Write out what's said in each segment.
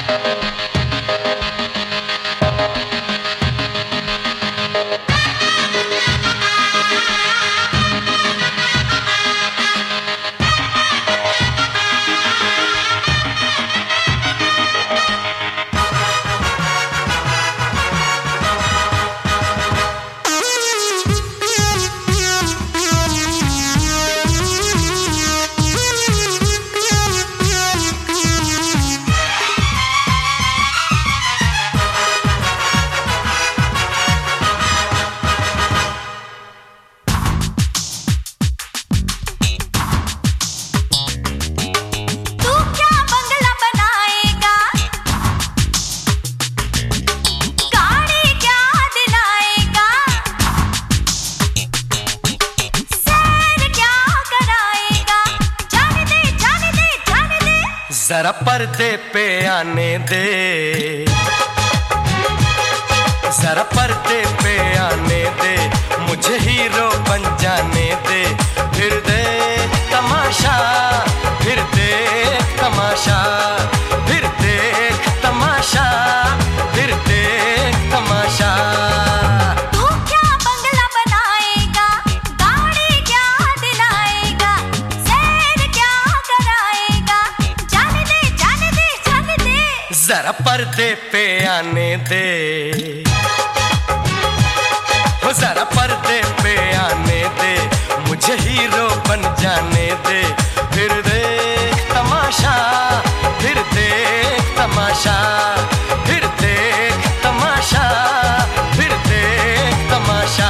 जरा पर्दे पे आने दे, जरा पर्दे पे आने दे, मुझे हीरो बन जाने दे। फिर देख तमाशा, फिर देख तमाशा, फिर देख तमाशा, फिर देख तमाशा। तू क्या बंगला बनाएगा, गाड़ी क्या दिलाएगा, सैर क्या कराएगा, जाने दे जाने दे जाने दे। जरा पर्दे पे आने दे, हो जरा पर्दे पे आने दे, मुझे हीरो बन जाने दे। फिर देख तमाशा, फिर देख तमाशा, फिर देख तमाशा, फिर देख तमाशा।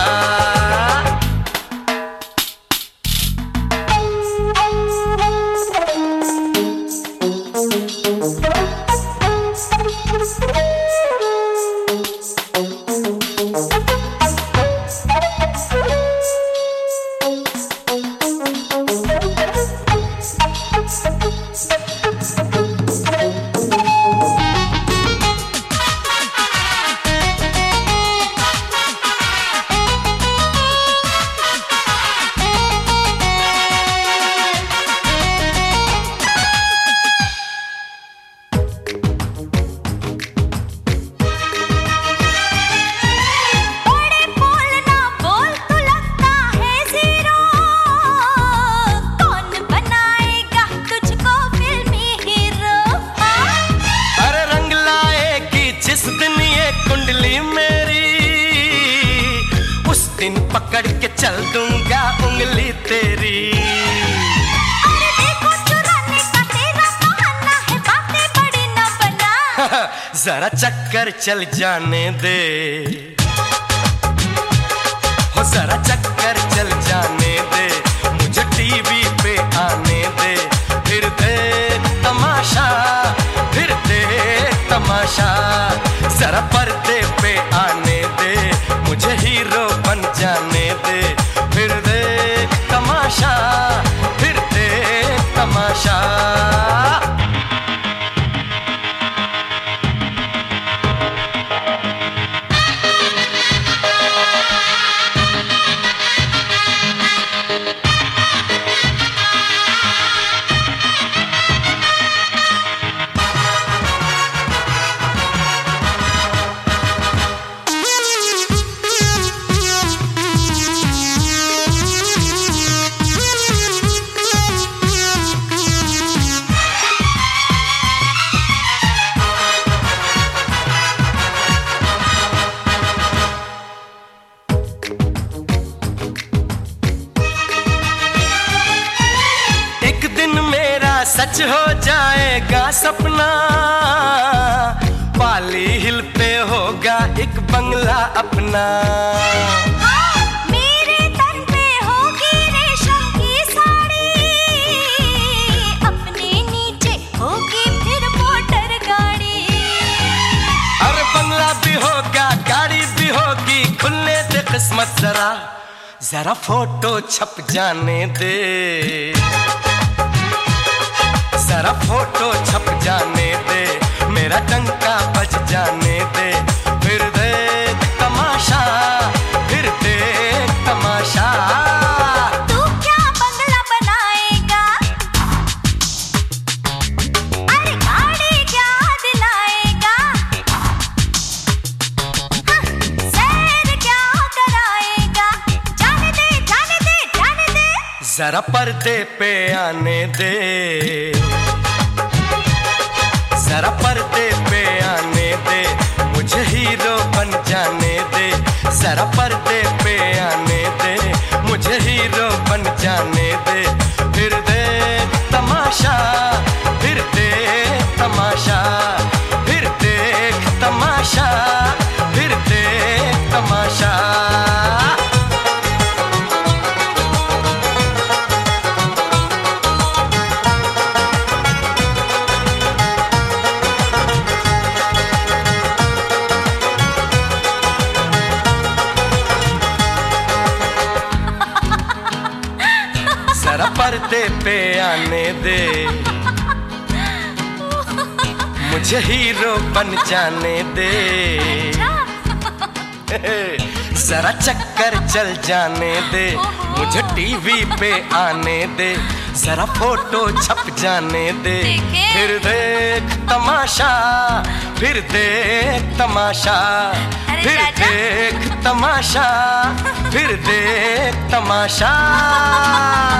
कुंडली मेरी उस दिन पकड़ के चल दूंगा उंगली तेरी। अरे देखो चुराने का तेरा बहाना है, बातें बड़ी न बना। जरा चक्कर चल जाने दे, हो जरा चक्कर चल जाने दे, मुझे टीवी पे आने दे। फिर देख तमाशा, फिर देख तमाशा, जरा पर्दे पे आने दे, मुझे हीरो बन जाने दे। फिर देख तमाशा, फिर देख तमाशा। सच हो जाएगा सपना, पाली हिल पे होगा एक बंगला अपना। हाँ, मेरे तन पे होगी रेशम की साड़ी, अपने नीचे होगी फिर मोटर गाड़ी। अरे बंगला भी होगा, गाड़ी भी होगी, खुलने दे किस्मत जरा, जरा फोटो छप जाने दे, जरा फोटो छप जाने दे, मेरा डंका बज जाने दे। फिर देख तमाशा, फिर देख तमाशा। तू क्या बंगला बनाएगा, अरे गाड़ी क्या दिलाएगा, जरा पर्दे पे आने दे, जरा पर्दे पे आने दे, मुझे हीरो बन जाने दे। जरा पर्दे पे आने दे, मुझे हीरो बन जाने दे। फिर देख तमाशा, फिर देख तमाशा, फिर देख तमाशा, फिर देख तमाशा। जरा पर्दे पे आने दे, मुझे हीरो बन जाने दे। जरा चक्कर चल जाने दे, मुझे टीवी पे आने दे। जरा फोटो छप जाने दे, फिर देख तमाशा, फिर देख तमाशा, फिर देख तमाशा, फिर देख तमाशा।